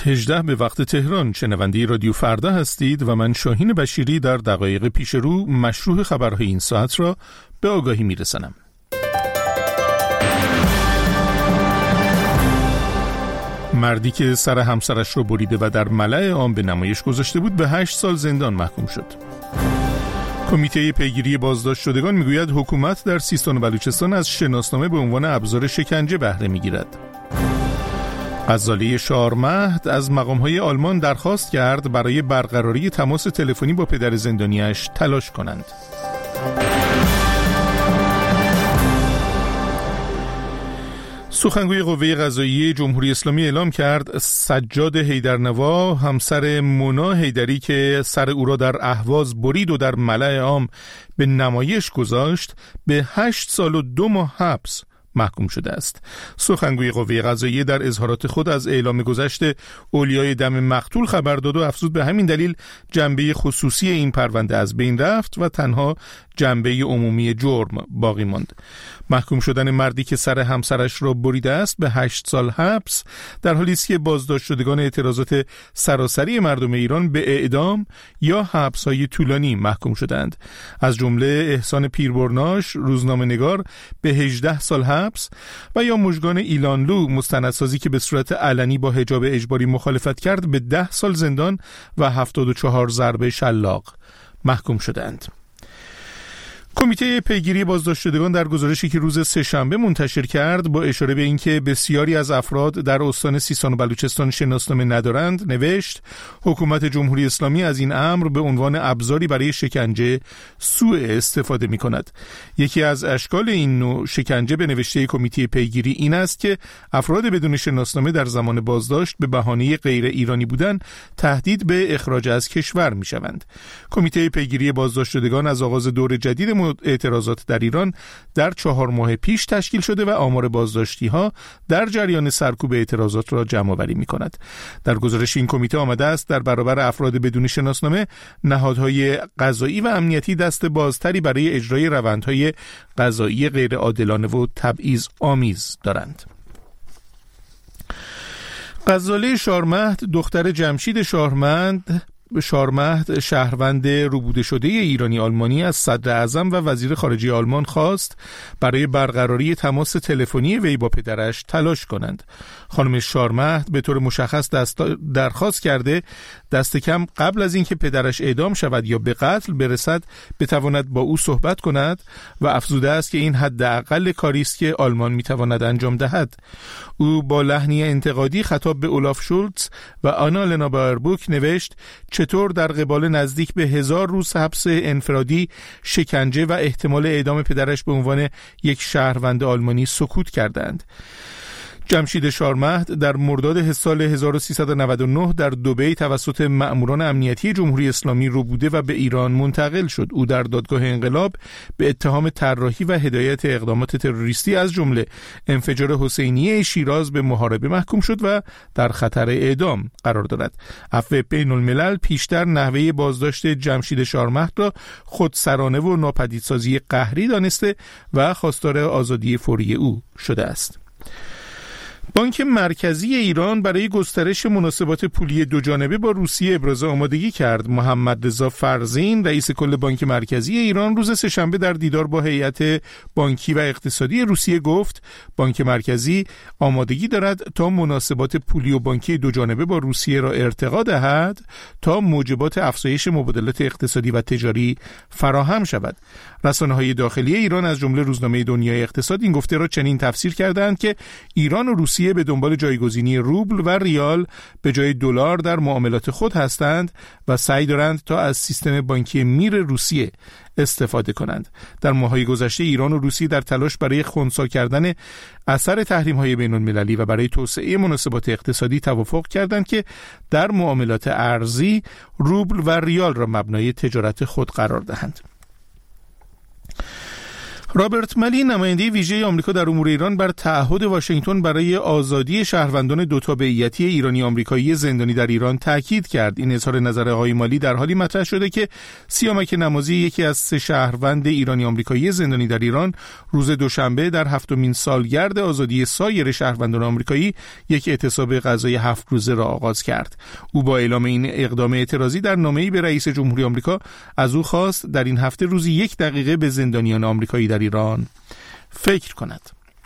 18 به وقت تهران. شنونده رادیو فردا هستید و من شاهین بشیری در دقایق پیش رو مشروع خبرهای این ساعت را به آگاهی میرسانم. مردی که سر همسرش را بریده و در ملأ عام به نمایش گذاشته بود به 8 سال زندان محکوم شد. کمیته پیگیری بازداشت شدگان میگوید حکومت در سیستان و بلوچستان از شناسنامه به عنوان ابزار شکنجه بهره میگیرد. غزاله شارمهد از مقام‌های آلمان درخواست کرد برای برقراری تماس تلفنی با پدر زندانیش تلاش کنند. سخنگوی قوه قضاییه جمهوری اسلامی اعلام کرد سجاد حیدرنوا همسر مونا حیدری که سر او را در اهواز برید و در ملأ عام به نمایش گذاشت به 8 سال و 2 ماه حبس محکوم شده است. سخنگوی قوه قضاییه در اظهارات خود از اعلام گذشت اولیای دم مقتول خبر داد و افزود به همین دلیل جنبه خصوصی این پرونده از بین رفت و تنها جنبه عمومی جرم باقی ماند. محکوم شدن مردی که سر همسرش را بریده است به 8 سال حبس در حالی است که بازداشت شدگان اعتراضات سراسری مردم ایران به اعدام یا حبس‌های طولانی محکوم شدند. از جمله احسان پیربرناش روزنامه‌نگار به 18 سال حبس و یا مژگان ایلانلو مستندسازی که به صورت علنی با حجاب اجباری مخالفت کرد به 10 سال زندان و 74 ضربه شلاق محکوم شدند. کمیته پیگیری بازداشت شدگان در گزارشی که روز سه‌شنبه منتشر کرد با اشاره به اینکه بسیاری از افراد در استان سیستان و بلوچستان شناسنامه ندارند نوشت حکومت جمهوری اسلامی از این امر به عنوان ابزاری برای شکنجه سوء استفاده می کند. یکی از اشکال این نوع شکنجه به نوشته کمیته پیگیری این است که افراد بدون شناسنامه در زمان بازداشت به بهانه غیر ایرانی بودن تهدید به اخراج از کشور می شوند. کمیته پیگیری بازداشت شدگان از آغاز دور جدید اعتراضات در ایران در 4 ماه پیش تشکیل شده و آمار بازداشتی ها در جریان سرکوب اعتراضات را جمع آوری می کند. در گزارش این کمیته آمده است در برابر افراد بدون شناسنامه نهادهای قضایی و امنیتی دست بازتری برای اجرای روندهای قضایی غیر عادلانه و تبعیض آمیز دارند. غزاله شارمهد دختر جمشید شارمهد شهروند روبوده شده ایرانی آلمانی از صدر اعظم و وزیر خارجه آلمان خواست برای برقراری تماس تلفنی وی با پدرش تلاش کنند. خانم شارمهد به طور مشخص درخواست کرده دست کم قبل از اینکه پدرش اعدام شود یا به قتل برسد بتواند با او صحبت کند و افزوده است که این حداقل کاری است که آلمان میتواند انجام دهد. او با لحنی انتقادی خطاب به اولاف شولتز و آنا لنا بایربوک نوشت چطور در قبال نزدیک به 1000 روز حبس انفرادی، شکنجه و احتمال اعدام پدرش به عنوان یک شهروند آلمانی سکوت کردند. جمشید شارمهد در مرداد سال 1399 در دبی توسط مأموران امنیتی جمهوری اسلامی ربوده و به ایران منتقل شد. او در دادگاه انقلاب به اتهام طراحی و هدایت اقدامات تروریستی از جمله انفجار حسینیه شیراز به محاربه محکوم شد و در خطر اعدام قرار دارد. عفو بین الملل پیشتر نحوه بازداشت جمشید شارمهد را خودسرانه و ناپدیدسازی قهری دانسته و خواستار آزادی فوری او شده است. بانک مرکزی ایران برای گسترش مناسبات پولی دوجانبه با روسیه ابراز آمادگی کرد. محمد رضا فرزین رئیس کل بانک مرکزی ایران روز سه‌شنبه در دیدار با هیئت بانکی و اقتصادی روسیه گفت بانک مرکزی آمادگی دارد تا مناسبات پولی و بانکی دوجانبه با روسیه را ارتقا دهد تا موجبات افزایش مبادلات اقتصادی و تجاری فراهم شود. رسانه‌های داخلی ایران از جمله روزنامه دنیای اقتصاد این گفته را چنین تفسیر کردند که ایران و روسیه به دنبال جایگزینی روبل و ریال به جای دلار در معاملات خود هستند و سعی دارند تا از سیستم بانکی میر روسیه استفاده کنند. در ماه‌های گذشته ایران و روسیه در تلاش برای خنثی کردن اثر تحریم‌های بین‌المللی و برای توسعه مناسبات اقتصادی توافق کردند که در معاملات ارزی روبل و ریال را مبنای تجارت خود قرار دهند. رابرت ملی نماینده ویژه آمریکا در امور ایران بر تعهد واشنگتن برای آزادی شهروندان دو تابعیتی ایرانی آمریکایی زندانی در ایران تاکید کرد. این اظهار نظر آقای مالی در حالی مطرح شده که سیامک نمازی، یکی از 3 شهروند ایرانی آمریکایی زندانی در ایران، روز دوشنبه در 7مین سالگرد آزادی سایر شهروندان آمریکایی یک اعتصاب غذایی 7 روزه را آغاز کرد. او با اعلام این اقدام اعتراضی در نامه‌ای به رئیس جمهوری آمریکا از او خواست در این هفته روزی 1 دقیقه به زندانیان آمریکایی در ایران فکر کند.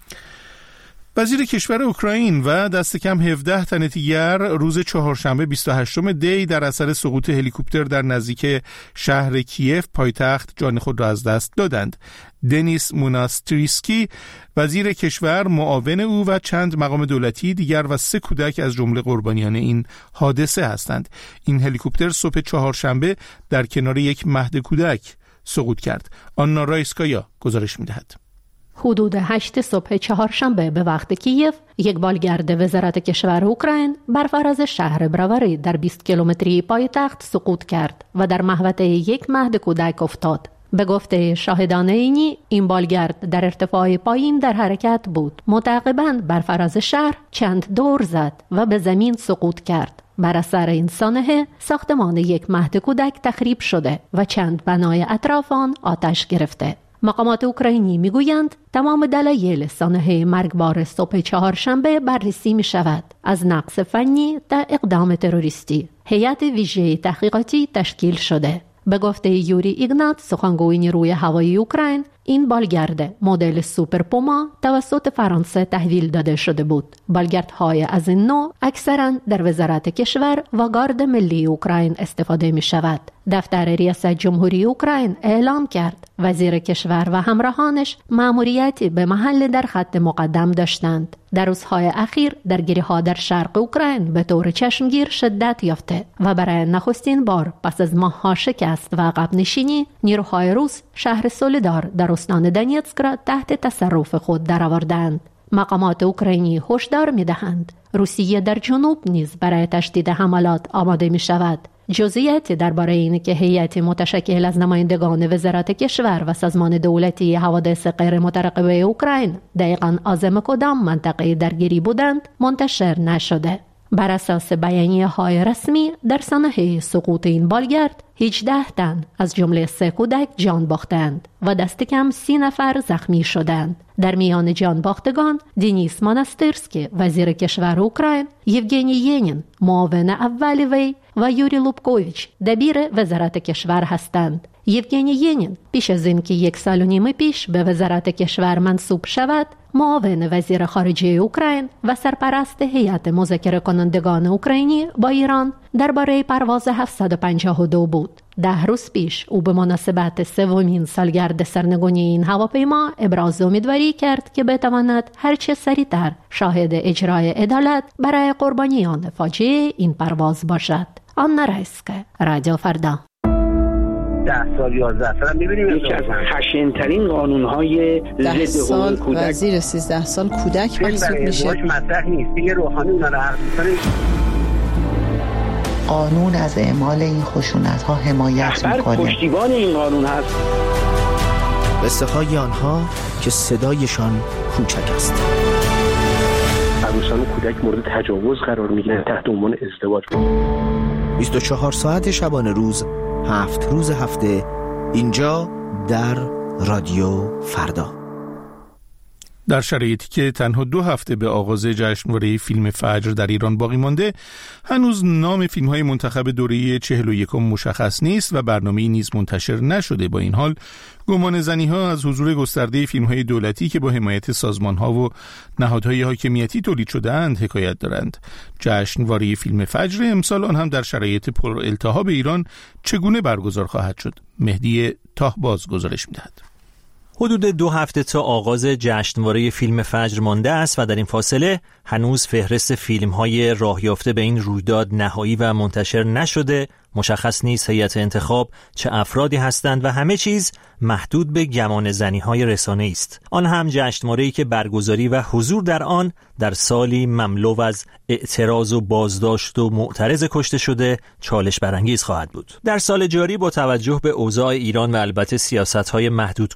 وزیر کشور اوکراین و دست کم 17 تن دیگر روز چهارشنبه 28 دی در اثر سقوط هلیکوپتر در نزدیک شهر کیف پایتخت جان خود را از دست دادند. دنیس موناستریسکی وزیر کشور، معاون او و چند مقام دولتی دیگر و 3 کودک از جمله قربانیان این حادثه هستند. این هلیکوپتر صبح چهارشنبه در کنار یک مهد کودک سقوط کرد. آنا رایسکایا گزارش می‌دهد. حدود 8 صبح چهارشنبه به وقت کیف، یک بالگرد وزارت کشور اوکراین بر فراز شهر براوری در 20 کیلومتری پایتخت سقوط کرد و در محوطه یک مهد کودک افتاد. به گفته شاهدان عینی، این بالگرد در ارتفاع پایین در حرکت بود. متعاقباً بر فراز شهر چند دور زد و به زمین سقوط کرد. بر اثر این سانحه ساختمان یک مهد کودک تخریب شده و چند بنای اطراف آن آتش گرفته. مقامات اوکراینی میگویند تمام دلایل سانحه مرگبار صبح چهارشنبه بررسی می شود، از نقص فنی تا اقدام تروریستی. هیئت ویژه تحقیقاتی تشکیل شده. به گفته یوری ایگنات، سخنگوی نیروی هوایی اوکراین، این بالگرد مدل سوپر پوما توسط فرانسه تحویل داده شده بود. بالگردهای از این نوع اکثراً در وزارت کشور و گارد ملی اوکراین استفاده می شود. دفتر ریاست جمهوری اوکراین اعلام کرد وزیر کشور و همراهانش مأموریتی به محل در خط مقدم داشتند. در روزهای اخیر درگیری‌ها در شرق اوکراین به طور چشمگیر شدت یافته و برای نخستین بار پس از ماه‌ها شکست و عقب نشینی، نیروهای روس شهر سولدار در استان دونیتسک را تحت تصرف خود درآوردند. مقامات اوکراینی هشدار می‌دهند روسیه در جنوب نیز برای تشدید حملات آماده می‌شود. جزئیاتی درباره این که هیئت متشکل از نمایندگان وزارت کشور و سازمان دولتی حوادث غیر مترقبه اوکراین دقیقاً عازم کدام منطقه درگیری بودند منتشر نشده. بر اساس بیانیه‌های رسمی، در سانحه سقوط این بالگرد 18 تن از جمله 3 کودک جان باختند و دست کم 30 نفر زخمی شدند. در میان جان باختگان دنیس موناسترسکی وزیر کشور اوکراین، یوگنی ینین معاون اول وی و یوری لوبکوویچ دبیر وزارت کشور هستند. یوگنی ینین پیش از اینکه 1 سال و نیم پیش به وزارت کشور منصوب شود، معاون وزیر خارجه اوکراین و سرپرست هیئت مذاکره کنندگان اوکراینی با ایران درباره پرواز 752 بود. 10 روز پیش او به مناسبت 3مین سالگرد سرنگونی این هواپیما ابراز امیدواری کرد که بتواند هرچه سریعتر شاهد اجرای عدالت برای قربانیان فاجعه این پرواز باشد. آنا رایسکایا، رادیو فردا. 10 سال 11 سال می‌بینیم یکی از خشن‌ترین قانون‌های ضد حقوق کودک. زیر 13 سال کودک محسوب میشه. مطرح نیست. دیگه روحانی اونا رو حرف می‌زنه. قانون از اعمال این خشونت‌ها حمایت می‌کنه. پشتیبان این قانون هست. قصه‌های آنها که صدایشان کوچک است. عروسان و کودک مورد تجاوز قرار می‌گیرند تحت عنوان ازدواج. 24 ساعت شبانه روز، 7 روز هفته، اینجا در رادیو فردا. در شرایطی که تنها 2 هفته به آغاز جشنواره فیلم فجر در ایران باقی مانده، هنوز نام فیلم‌های منتخب دوره 41 مشخص نیست و برنامه‌ای نیز منتشر نشده. با این حال گمان زنی‌ها از حضور گسترده فیلم‌های دولتی که با حمایت سازمان‌ها و نهادهای حاکمیتی تولید شده‌اند حکایت دارند. جشنواره فیلم فجر امسال آن هم در شرایط پرالتهاب ایران چگونه برگزار خواهد شد؟ مهدی تاهباز گزارش می‌دهد. حدود 2 هفته تا آغاز جشنواره فیلم فجر مانده است و در این فاصله هنوز فهرست فیلم‌های راه یافته به این رویداد نهایی و منتشر نشده. مشخص نیست هیئت انتخاب چه افرادی هستند و همه چیز محدود به گمان زنی‌های رسانه‌ای است. آن هم جشنواره‌ای که برگزاری و حضور در آن در سالی مملو از اعتراض و بازداشت و معترض کشته شده چالش برانگیز خواهد بود. در سال جاری با توجه به اوضاع ایران و البته سیاست‌های محدود کننده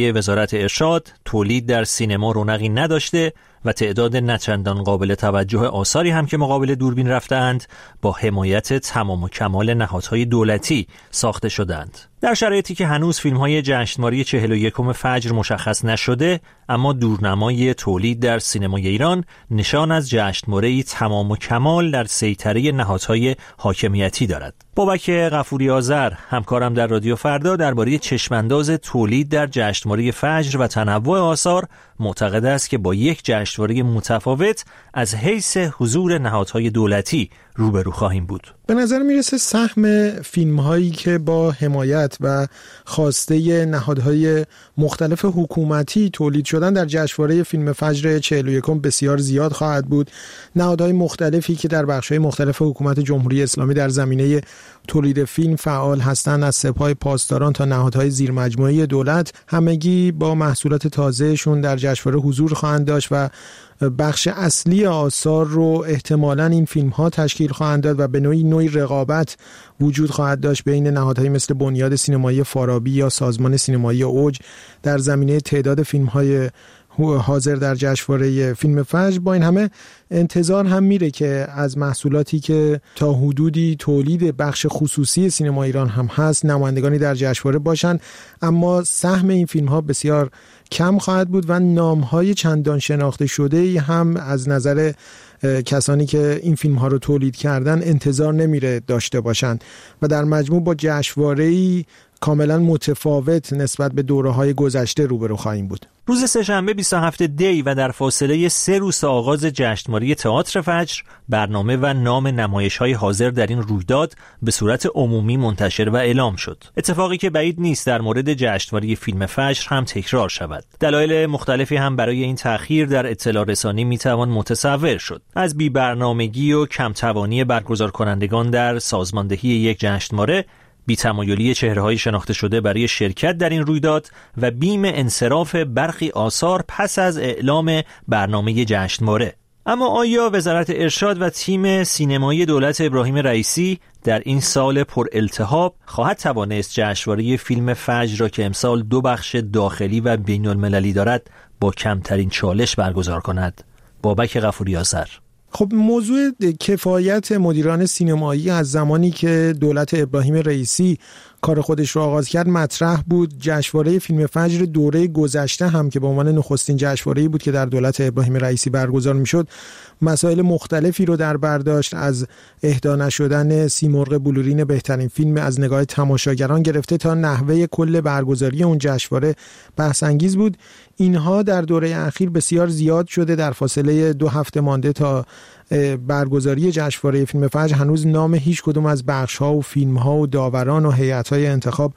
گفته وزارت ارشاد تولید در سینما رونقی نداشته و تعداد نچندان قابل توجه آثاری هم که مقابل دوربین رفتند با حمایت تمام و کمال نهادهای دولتی ساخته شدند. در شرایطی که هنوز فیلم‌های جشنواره 41 فجر مشخص نشده، اما دورنمای تولید در سینمای ایران نشان از جشنواره‌ای تمام و کمال در سیطره نهادهای حاکمیتی دارد. بابک غفوری آذر، همکارم در رادیو فردا، درباره چشمانداز تولید در جشنواره فجر و تنوع آثار معتقد است که با یک جشنواره متفاوت از حیث حضور نهادهای دولتی روبرو خواهیم بود. به نظر میرسه سهم فیلم هایی که با حمایت و خواسته نهادهای مختلف حکومتی تولید شدن در جشنواره فیلم فجر 41 بسیار زیاد خواهد بود. نهادهای مختلفی که در بخش‌های مختلف حکومت جمهوری اسلامی در زمینه تولید فیلم فعال هستند، از سپاه پاسداران تا نهادهای زیرمجموعه دولت، همگی با محصولات تازهشون در جشنواره حضور خواهند داشت و بخش اصلی آثار رو احتمالاً این فیلم ها تشکیل خواهند داد و به نوعی رقابت وجود خواهد داشت بین نهادهایی مثل بنیاد سینمایی فارابی یا سازمان سینمایی اوج در زمینه تعداد فیلم های حاضر در جشنواره فیلم فجر. با این همه انتظار هم میره که از محصولاتی که تا حدودی تولید بخش خصوصی سینما ایران هم هست نمایندگانی در جشنواره باشن، اما سهم این فیلم ها بسیار کم خواهد بود و نام های چندان شناخته شده هم از نظر کسانی که این فیلم ها رو تولید کردن انتظار نمیره داشته باشند و در مجموع با جشنواره‌ای کاملا متفاوت نسبت به دوره‌های گذشته روبرو خواهیم بود. روز سه‌شنبه 27 دی و در فاصله 3 روز آغاز جشنواره تئاتر فجر، برنامه و نام نمایش‌های حاضر در این رویداد به صورت عمومی منتشر و اعلام شد. اتفاقی که بعید نیست در مورد جشنواره فیلم فجر هم تکرار شود. دلایل مختلفی هم برای این تأخیر در اطلاع رسانی میتوان متصور شد. از بی‌برنامگی و کم‌توانی برگزار کنندگان در سازماندهی یک جشنواره، بی‌تمایلی چهره‌های شناخته شده برای شرکت در این رویداد و بیم انصراف برخی آثار پس از اعلام برنامه جشنواره. اما آیا وزارت ارشاد و تیم سینمایی دولت ابراهیم رئیسی در این سال پر التهاب خواهد توانست جشنواره فیلم فجر را که امسال 2 بخش داخلی و بین‌المللی دارد با کمترین چالش برگزار کند؟ بابک غفوری آذر. خب موضوع کفایت مدیران سینمایی از زمانی که دولت ابراهیم رئیسی کار خودش رو آغاز کرد مطرح بود. جشنواره فیلم فجر دوره گذشته هم که به عنوان نخستین جشنواره‌ای بود که در دولت ابراهیم رئیسی برگزار میشد، مسائل مختلفی رو در بر داشت، از اهدا نشدن سیمرغ بلورین بهترین فیلم از نگاه تماشاگران گرفته تا نحوه کل برگزاری اون جشنواره بحث انگیز بود. اینها در دوره اخیر بسیار زیاد شده. در فاصله 2 هفته مانده تا برگزاری جشنواره فیلم فجر هنوز نام هیچ کدوم از بخش‌ها و فیلم‌ها و داوران و هیئت‌های انتخاب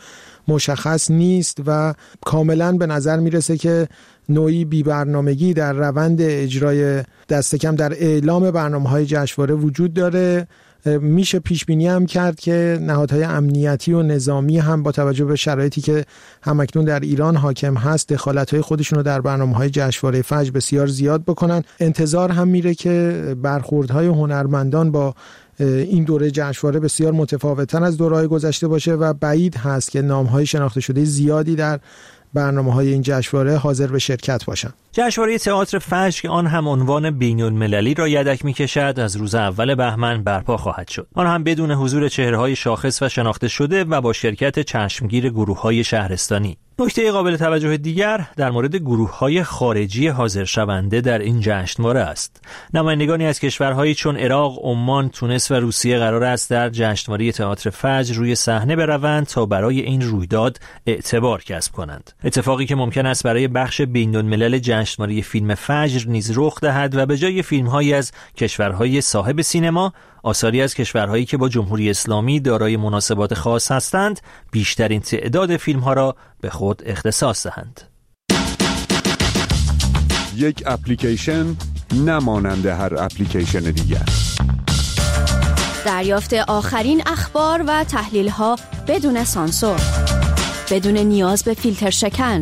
مشخص نیست و کاملاً به نظر میرسه که نوعی بی‌برنامگی در روند اجرای دست کم در اعلام برنامه‌های جشنواره وجود داره. میشه پیش بینی هم کرد که نهادهای امنیتی و نظامی هم با توجه به شرایطی که همکنون در ایران حاکم هست دخالت‌های خودشون رو در برنامه‌های جشنواره فجر بسیار زیاد بکنن. انتظار هم میره که برخوردهای هنرمندان با این دوره جشنواره بسیار متفاوت‌تر از دوره‌های گذشته باشه و بعید هست که نام‌های شناخته شده زیادی در برنامه‌های این جشنواره حاضر به شرکت باشند. جشنواره تئاتر فجر که آن هم عنوان بین‌المللی را یدک می‌کشد، از روز اول بهمن برپا خواهد شد. آن هم بدون حضور چهره‌های شاخص و شناخته شده و با شرکت چشمگیر گروه‌های شهرستانی. نکته قابل توجه دیگر در مورد گروه‌های خارجی حاضر شونده در این جشنواره است. نمایندگانی از کشورهایی چون عراق، عمان، تونس و روسیه قرار است در جشنواره تئاتر فجر روی صحنه بروند تا برای این رویداد اعتبار کسب کنند. اتفاقی که ممکن است برای بخش بین‌الملل جشنواره فیلم فجر نیز رخ دهد و به جای فیلم‌هایی از کشورهای صاحب سینما، آثاری از کشورهایی که با جمهوری اسلامی دارای مناسبات خاص هستند بیشترین تعداد فیلم‌ها را به خود اختصاص دهند. یک اپلیکیشن نمانند هر اپلیکیشن دیگر. دریافت آخرین اخبار و تحلیل‌ها بدون سانسور، بدون نیاز به فیلتر شکن،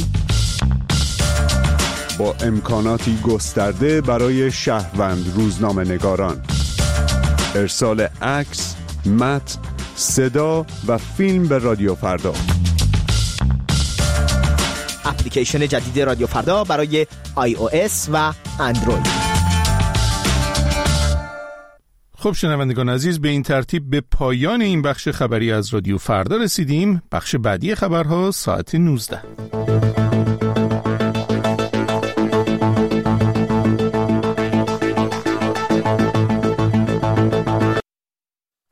با امکاناتی گسترده برای شهروند روزنامه‌نگاران. ارسال عکس، متن، صدا و فیلم به رادیو فردا. اپلیکیشن جدید رادیو فردا برای iOS و اندروید. خب شنوندگان عزیز، به این ترتیب به پایان این بخش خبری از رادیو فردا رسیدیم. بخش بعدی خبرها ساعت 19.